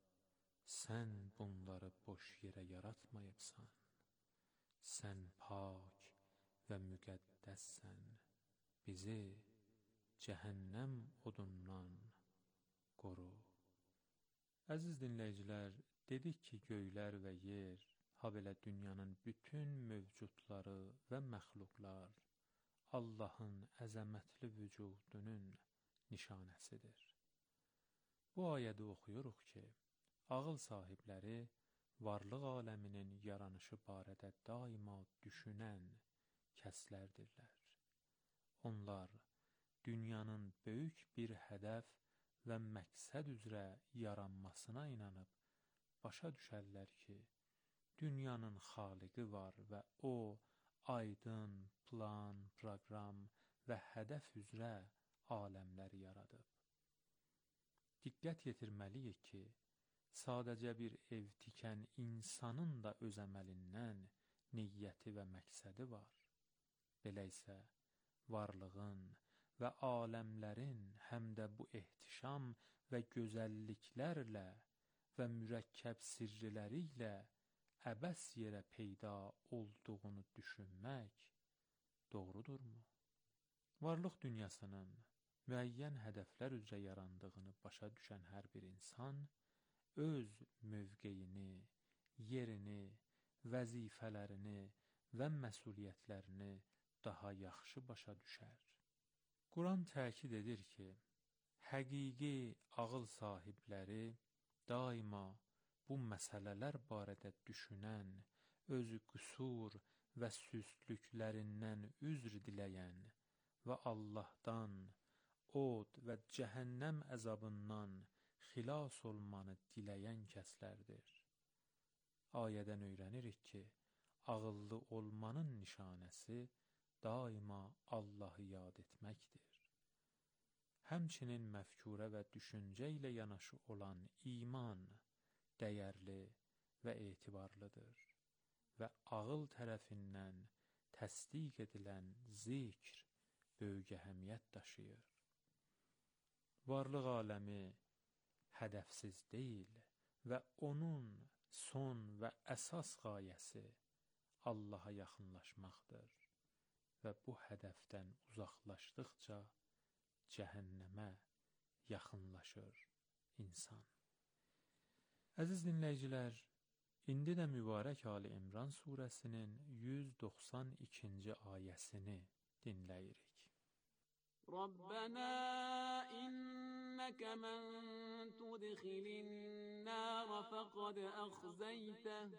sən bunları boş yerə yaratmayıbsan. Sən pak və müqəddəssən. Bizi cəhənnəm odundan qoru. Əziz dinləyicilər, dedik ki, göylər və yer, habelə dünyanın bütün mövcudları və məxluqlar Allahın əzəmətli vücudunun nişanəsidir. Bu ayədə oxuyuruq ki, ağıl sahibləri varlıq aləminin yaranışı barədə daima düşünən kəslərdirlər. Onlar dünyanın böyük bir hədəf və məqsəd üzrə yaranmasına inanıb, başa düşərlər ki, dünyanın xaliqi var və o, aydın, plan, proqram və hədəf üzrə aləmləri yaradıb. Diqqət yetirməliyik ki, sadəcə bir ev tikən insanın da öz əməlindən niyyəti və məqsədi var. Belə isə varlığın və aləmlərin həm də bu ehtişam və gözəlliklərlə və mürəkkəb sirriləri ilə əbəs yerə peyda olduğunu düşünmək doğrudurmu? Varlıq dünyasının müəyyən hədəflər üzrə yarandığını başa düşən hər bir insan öz mövqeyini, yerini, vəzifələrini və məsuliyyətlərini daha yaxşı başa düşər. Quran təkid edir ki, həqiqi ağıl sahibləri daima bu məsələlər barədə düşünən, öz qüsur və süstlüklərindən üzr diləyən və Allahdan, od və cəhənnəm əzabından xilas olmanı diləyən kəslərdir. Ayədən öyrənirik ki, ağıllı olmanın nişanəsi daima Allahı yad etməkdir. Həmçinin məfkurə və düşüncə ilə yanaşı olan iman dəyərli və etibarlıdır və ağıl tərəfindən təsdiq edilən zikr böyük əhəmiyyət daşıyır. Varlıq aləmi hədəfsiz deyil və onun son və əsas qayəsi Allaha yaxınlaşmaqdır və bu hədəfdən uzaqlaşdıqca cəhənnəmə yaxınlaşır insan. Əziz dinləyicilər, indi də mübarək Ali İmran surəsinin 192-ci ayəsini dinləyirik. ربنا إنك من تدخل النار فقد أخزيته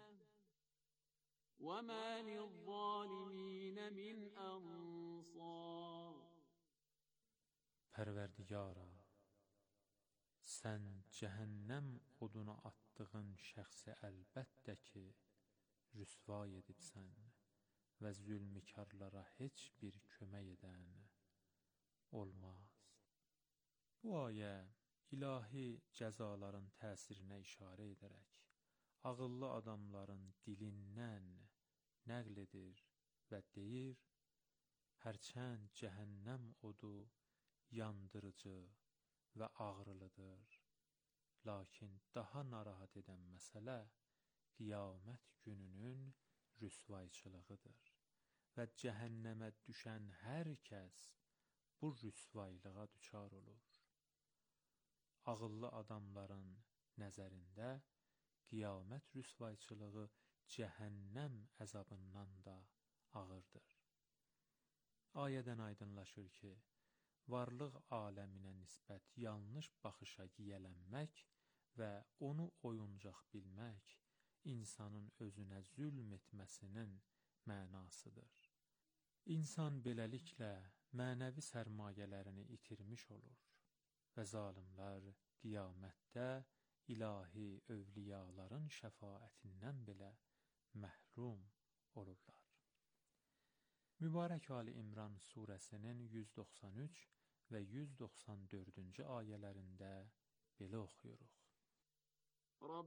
وما للظالمين من أنصار. Pərverdigara, sən cəhənnəm oduna attığın şəxsi əlbəttə ki, rüsvay edibsən və zülmikarlara heç bir kömək edən olmaz. Bu ayə ilahi cəzaların təsirinə işarə edərək, ağıllı adamların dilindən nəql edir və deyir, hərçənd cəhənnəm odu yandırıcı və ağrılıdır, lakin daha narahat edən məsələ qiyamət gününün rüsvayçılığıdır və cəhənnəmə düşən hər kəs bu rüsvaylığa düçar olur. Ağıllı adamların nəzərində qiyamət rüsvayçılığı cəhənnəm əzabından da ağırdır. Ayədən aydınlaşır ki, varlıq aləminə nisbət yanlış baxışa yiyələnmək və onu oyuncaq bilmək insanın özünə zülm etməsinin mənasıdır. İnsan beləliklə mənəvi sərmayələrini itirmiş olur və zalimlər qiyamətdə ilahi övliyaların şəfaətindən belə məhrum olurlar. Mübarək Ali İmran surəsinin 193 və 194-cü ayələrində belə oxuyuruq.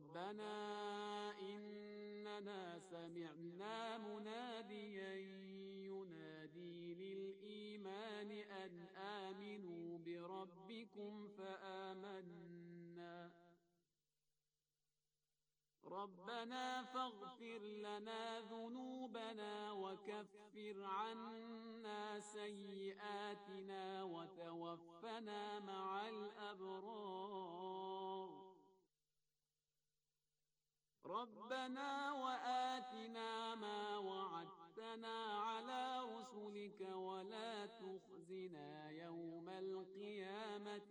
ربنا إننا سمعنا مناديا ربنا فاغفر لنا ذنوبنا وكفر عنا سيئاتنا وتوفنا مع الأبرار ربنا وآتنا ما وعدتنا على رسلك ولا تخزنا يوم القيامة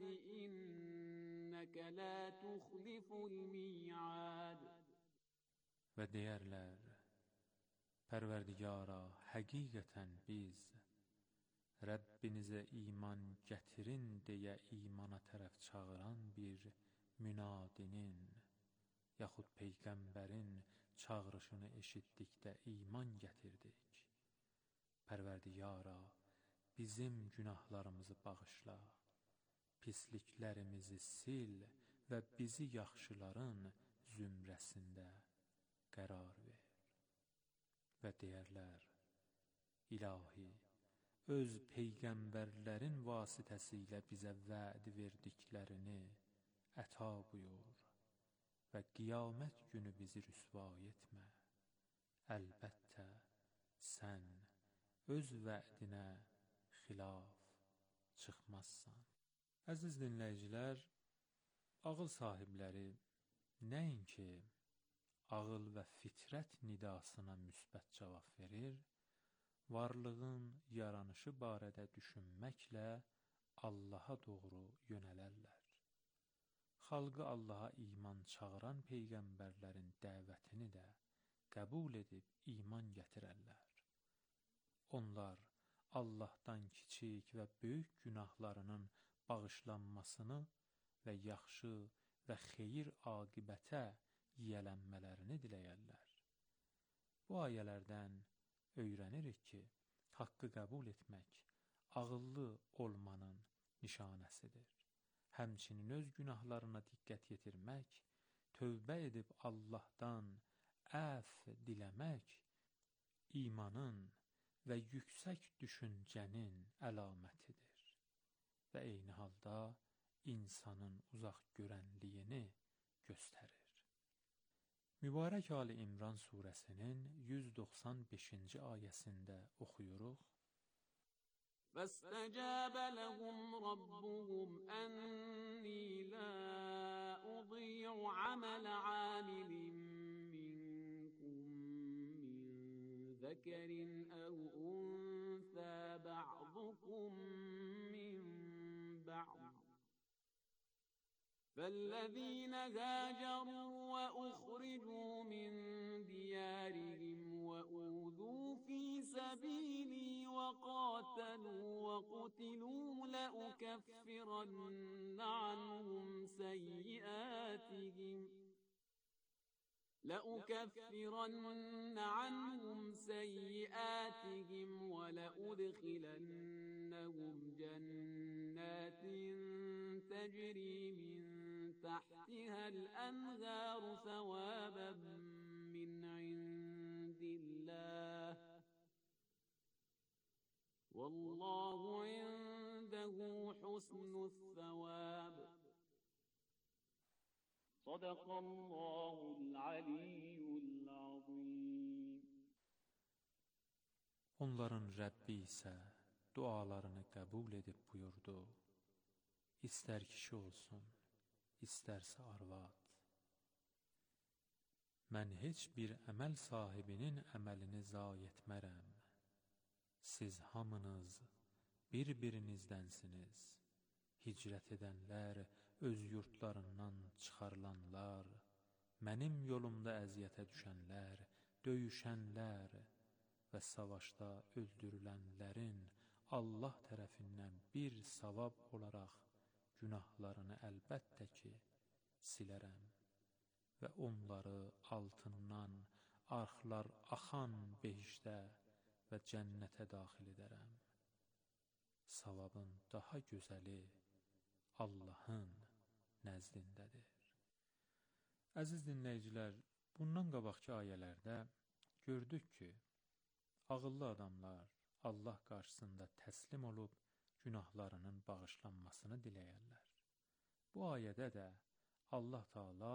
إنك لا تخلف الميعاد. Və deyərlər, Pərverdigara, həqiqətən biz Rəbbinizə iman gətirin deyə imana tərəf çağıran bir münadinin yaxud Peyğəmbərin çağırışını eşitdikdə iman gətirdik. Pərverdigara, bizim günahlarımızı bağışla, pisliklərimizi sil və bizi yaxşıların zümrəsində qərar ver. Və deyərlər, İlahi, öz peyğəmbərlərin vasitəsilə bizə vəd verdiklərini əta buyur və qiyamət günü bizi rüsvay etmə. Əlbəttə, sən öz vədinə xilaf çıxmazsan. Əziz dinləyicilər, ağıl sahibləri nəinki ağıl və fitrət nidasına müsbət cavab verir, varlığın yaranışı barədə düşünməklə Allaha doğru yönələrlər. Xalqı Allaha iman çağıran peyğəmbərlərin dəvətini də qəbul edib iman gətirərlər. Onlar Allahdan kiçik və böyük günahlarının bağışlanmasını və yaxşı və xeyir aqibətə yiyələnmələrini diləyərlər. Bu ayələrdən öyrənirik ki, haqqı qəbul etmək ağıllı olmanın nişanəsidir. Həmçinin öz günahlarına diqqət yetirmək, tövbə edib Allahdan əfv diləmək imanın və yüksək düşüncənin əlamətidir və eyni halda insanın uzaq görənliyini göstərir. Mübarək Ali İmran surəsinin 195-ci ayəsində oxuyuruq. فاستجاب لهم ربهم أني لا أضيع عمل عامل منكم من ذكر أو أنثى بعضكم من بعض فالذين هاجروا وأخرجوا من ديارهم وأوذوا في سبيلي وقاتلوا وقتلوا لأكفرن عنهم سيئاتهم ولأدخلنهم جنات تجري من تحتها الأنهار ثوابا من عند الله والله عنده حسن الثواب. صدق الله العلي العظيم. Onların Rəbbi isə dualarını qəbul edib buyurdu. İstər kişi olsun, istərsə arvad. Mən heç bir əməl sahibinin əməlini zayi etmərəm. Siz hamınız bir-birinizdənsiniz. Hicrət edənlər, öz yurtlarından çıxarılanlar, mənim yolumda əziyyətə düşənlər, döyüşənlər və savaşda öldürülənlərin Allah tərəfindən bir savab olaraq günahlarını əlbəttə ki, silərəm və onları altından arxlar axan behişdə və cənnətə daxil edərəm. Savabın daha gözəli Allahın nəzdindədir. Əziz dinləyicilər, bundan qabaqki ayələrdə gördük ki, ağıllı adamlar Allah qarşısında təslim olub günahlarının bağışlanmasını diləyərlər. Bu ayədə də Allah Taala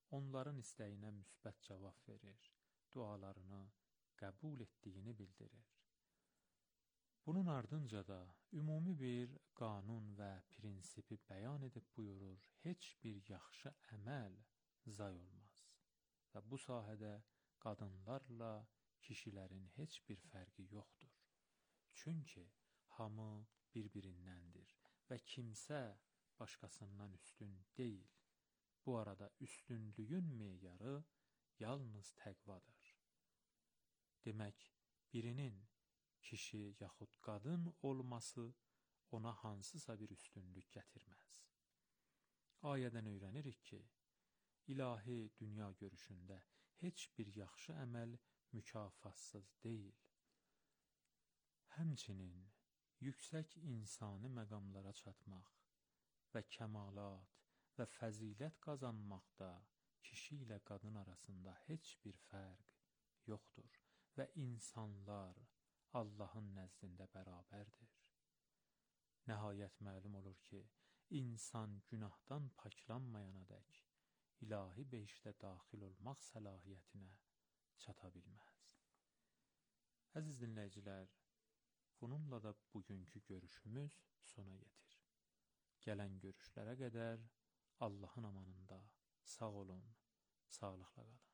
onların istəyinə müsbət cavab verir, dualarını qəbul etdiyini bildirir. Bunun ardınca da ümumi bir qanun və prinsipi bəyan edib buyurur, heç bir yaxşı əməl zay olmaz və bu sahədə qadınlarla kişilərin heç bir fərqi yoxdur. Çünki hamı bir-birindəndir və kimsə başqasından üstün deyil. Bu arada üstünlüyün meyarı yalnız təqvadır. Demək, birinin kişi yaxud qadın olması ona hansısa bir üstünlük gətirməz. Ayədən öyrənirik ki, ilahi dünya görüşündə heç bir yaxşı əməl mükafatsız deyil. Həmçinin yüksək insani məqamlara çatmaq və kəmalat və fəzilət qazanmaqda kişi ilə qadın arasında heç bir fərq yoxdur və insanlar Allahın nəzdində bərabərdir. Nəhayət məlum olur ki, insan günahdan paklanmayana dək ilahi behiştə daxil olmaq səlahiyyətinə çata bilməz. Əziz dinləyicilər, bununla da bugünkü görüşümüz sona yetir. Gələn görüşlərə qədər Allahın amanında sağ olun, sağlıqla qalın.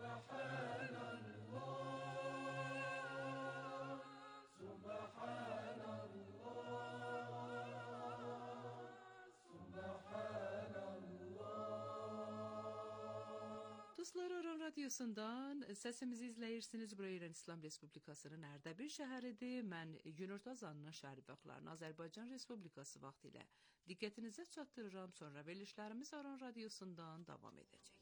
Dostlar, Aran Radyosu'ndan səsimizi izləyirsiniz. Bura İran İslam Respublikasının Ərdəbil şəhəridir. Mən günorta zanına şərifəxlarını Azərbaycan Respublikası vaxtı ilə diqqətinizə çatdırıram. Sonra verilişlərimiz Aran Radyosu'ndan davam edəcək.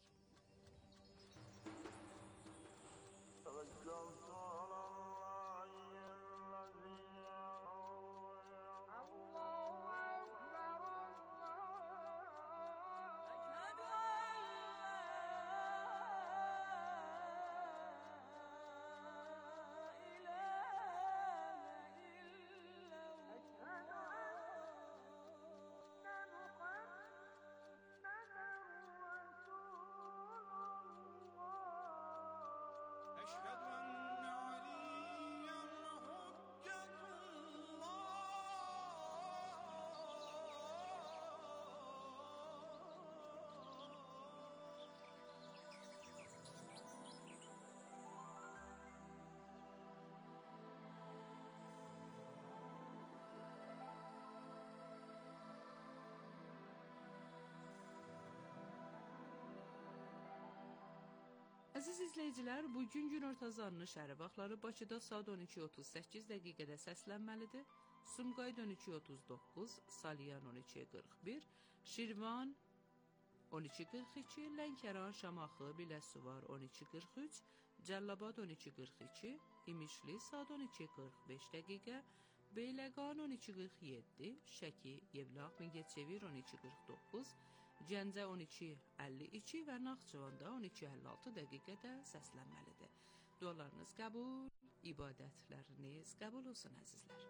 Əziz izləyicilər, bugün günorta zanının şəhəri vaxtları Bakıda saat 12:38 dəqiqədə səslənməlidir. Sumqayıt 12:39, Salyan 12:41, Şirvan 12:42, Lənkəran, Şamaxı, Biləsuvar 12:43, Cəllabad 12:42, İmişli saat 12:45 dəqiqə, Beyləqan 12:47, Şəki, Yevlax, Mingəçevir 12:49, Gəncə 12:52 və Naxçıvanda 12:56 dəqiqədə səslənməlidir. Dualarınız qəbul, ibadətləriniz qəbul olsun əzizlər.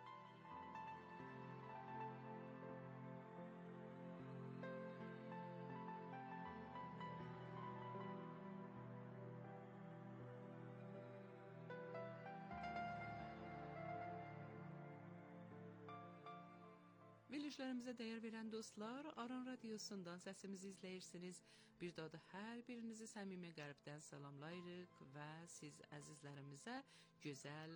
Verilişlərimizə dəyər verən dostlar, Aran Radyosu'ndan səsimizi izləyirsiniz. Bir daha da hər birinizi səmimi qəlbdən salamlayırıq və siz əzizlərimizə gözəl